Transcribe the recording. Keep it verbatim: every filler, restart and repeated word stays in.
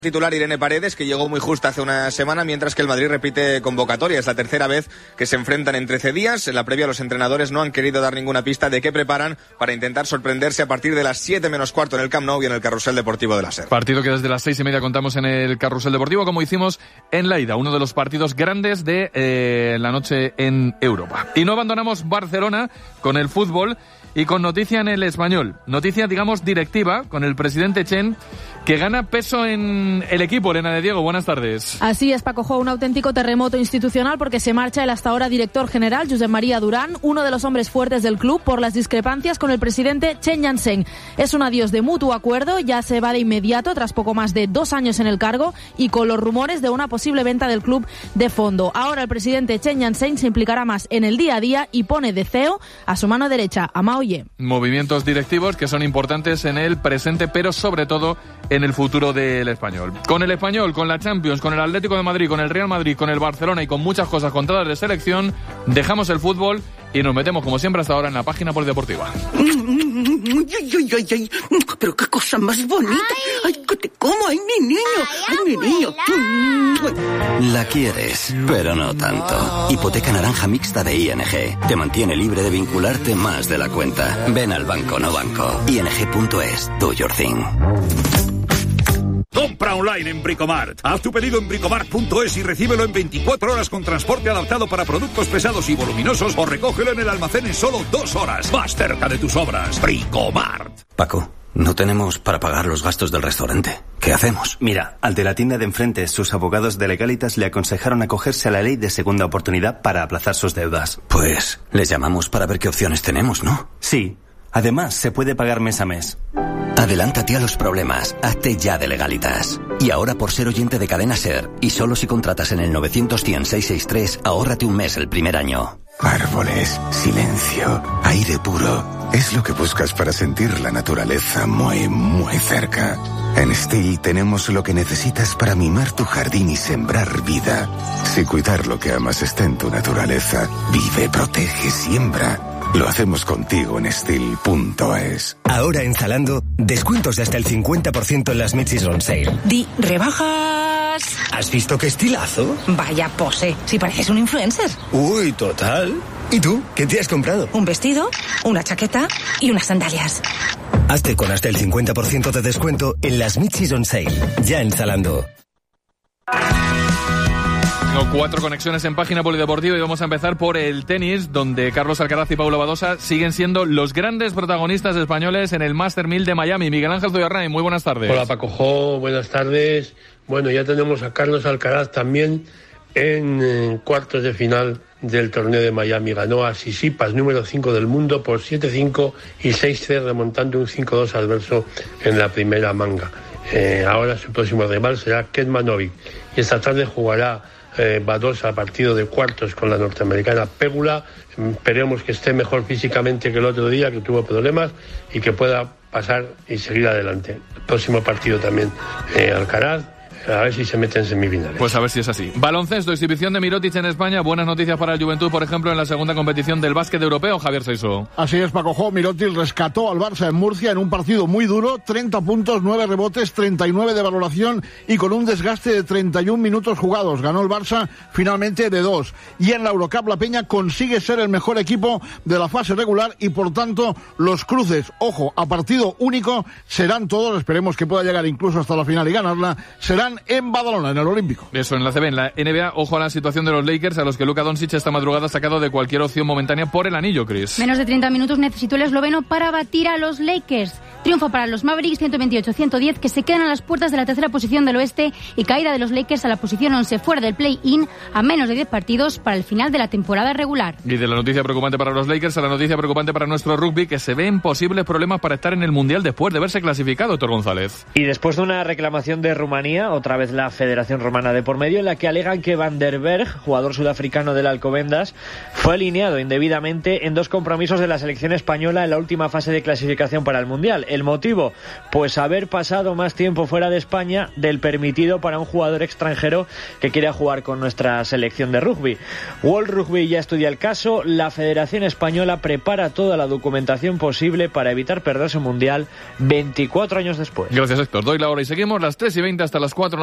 Titular Irene Paredes, que llegó muy justa hace una semana, mientras que el Madrid repite convocatoria. Es la tercera vez que se enfrentan en trece días. En la previa, los entrenadores no han querido dar ninguna pista de qué preparan para intentar sorprenderse a partir de las siete menos cuarto en el Camp Nou y en el Carrusel Deportivo de la SER. Partido que desde las seis y media contamos en el Carrusel Deportivo, como hicimos en la ida, uno de los partidos grandes de eh, la noche en Europa. Y no abandonamos Barcelona con el fútbol y con noticia en El Español. Noticia, digamos, directiva, con el presidente Chen, que gana peso en el equipo. Elena de Diego, buenas tardes. Así es, Paco Jo, un auténtico terremoto institucional porque se marcha el hasta ahora director general, Josep María Durán, uno de los hombres fuertes del club, por las discrepancias con el presidente Chen Yansheng. Es un adiós de mutuo acuerdo, ya se va de inmediato tras poco más de dos años en el cargo y con los rumores de una posible venta del club de fondo. Ahora el presidente Chen Yansheng se implicará más en el día a día y pone de C E O a su mano derecha, a Mao Ye. Movimientos directivos que son importantes en el presente, pero sobre todo en el futuro del Español. Con el Español, con la Champions, con el Atlético de Madrid, con el Real Madrid, con el Barcelona y con muchas cosas contadas de selección, dejamos el fútbol y nos metemos, como siempre hasta ahora, en la página polideportiva. Ay, ay, ay, ay. Pero qué cosa más bonita. Ay, ay, que te como. Ay, mi niño. Ay, mi niño. La quieres, pero no tanto. Hipoteca naranja mixta de I N G. Te mantiene libre de vincularte más de la cuenta. Ven al banco, no banco. I N G punto es. Do your thing. Compra online en Bricomart. Haz tu pedido en bricomart punto es y recíbelo en veinticuatro horas con transporte adaptado para productos pesados y voluminosos, o recógelo en el almacén en solo dos horas. Más cerca de tus obras. Bricomart. Paco, no tenemos para pagar los gastos del restaurante. ¿Qué hacemos? Mira, al de la tienda de enfrente, sus abogados de Legalitas le aconsejaron acogerse a la ley de segunda oportunidad para aplazar sus deudas. Pues les llamamos para ver qué opciones tenemos, ¿no? Sí. Además, se puede pagar mes a mes. Adelántate a los problemas. Hazte ya de Legalitas. Y ahora, por ser oyente de Cadena SER, y solo si contratas en el novecientos cien seiscientos sesenta y tres, ahórrate un mes el primer año. Árboles, silencio, aire puro. Es lo que buscas para sentir la naturaleza muy, muy cerca. En Stihl tenemos lo que necesitas para mimar tu jardín y sembrar vida. Si cuidar lo que amas está en tu naturaleza, vive, protege, siembra. Lo hacemos contigo en Stihl punto es. Ahora en Zalando, descuentos de hasta el cincuenta por ciento en las Mid-Season Sale. Di, rebajas. ¿Has visto qué estilazo? Vaya pose, si pareces un influencer. Uy, total. ¿Y tú? ¿Qué te has comprado? Un vestido, una chaqueta y unas sandalias. Hazte con hasta el cincuenta por ciento de descuento en las Mid-Season Sale. Ya en Zalando. Tengo cuatro conexiones en página polideportiva y vamos a empezar por el tenis, donde Carlos Alcaraz y Paulo Badosa siguen siendo los grandes protagonistas españoles en el Master mil de Miami. Miguel Ángel Zoyarrain, muy buenas tardes. Hola Paco Jo, buenas tardes. Bueno, ya tenemos a Carlos Alcaraz también en, en cuartos de final del torneo de Miami. Ganó a Tsitsipas, número cinco del mundo, por siete cinco y seis tres, remontando un cinco dos adverso en la primera manga. Eh, ahora su próximo rival será Kecmanovic y esta tarde jugará Eh, Badosa, partido de cuartos con la norteamericana Pegula. Esperemos que esté mejor físicamente que el otro día, que tuvo problemas, y que pueda pasar y seguir adelante. El próximo partido también eh, Alcaraz, a ver si se mete en semifinales. Pues a ver si es así. Baloncesto, exhibición de Mirotic en España. Buenas noticias para el Juventud, por ejemplo, en la segunda competición del básquet europeo. Javier Seiso. Así es, Paco Jo. Mirotic rescató al Barça en Murcia en un partido muy duro. treinta puntos, nueve rebotes, treinta y nueve de valoración y con un desgaste de treinta y un minutos jugados. Ganó el Barça finalmente de dos. Y en la Eurocup la Peña consigue ser el mejor equipo de la fase regular y por tanto los cruces, ojo, a partido único serán todos, esperemos que pueda llegar incluso hasta la final y ganarla, serán en Badalona, en el Olímpico. Eso, en la C B, en la N B A, ojo a la situación de los Lakers, a los que Luka Doncic esta madrugada ha sacado de cualquier opción momentánea por el anillo, Chris. Menos de treinta minutos necesitó el esloveno para batir a los Lakers. Triunfo para los Mavericks, ciento veintiocho a ciento diez, que se quedan a las puertas de la tercera posición del oeste, y caída de los Lakers a la posición once fuera del play-in a menos de diez partidos para el final de la temporada regular. Y de la noticia preocupante para los Lakers a la noticia preocupante para nuestro rugby, que se ven posibles problemas para estar en el Mundial después de verse clasificado, Héctor González. Y después de una reclamación de Rumanía, otra vez la Federación Romana de por medio, en la que alegan que Van der Berg, jugador sudafricano del Alcobendas, fue alineado indebidamente en dos compromisos de la selección española en la última fase de clasificación para el Mundial. El motivo, pues haber pasado más tiempo fuera de España del permitido para un jugador extranjero que quiera jugar con nuestra selección de rugby. World Rugby ya estudia el caso, la Federación Española prepara toda la documentación posible para evitar perderse un Mundial veinticuatro años después. Gracias, Héctor. Doy la hora y seguimos las tres y veinte hasta las cuatro.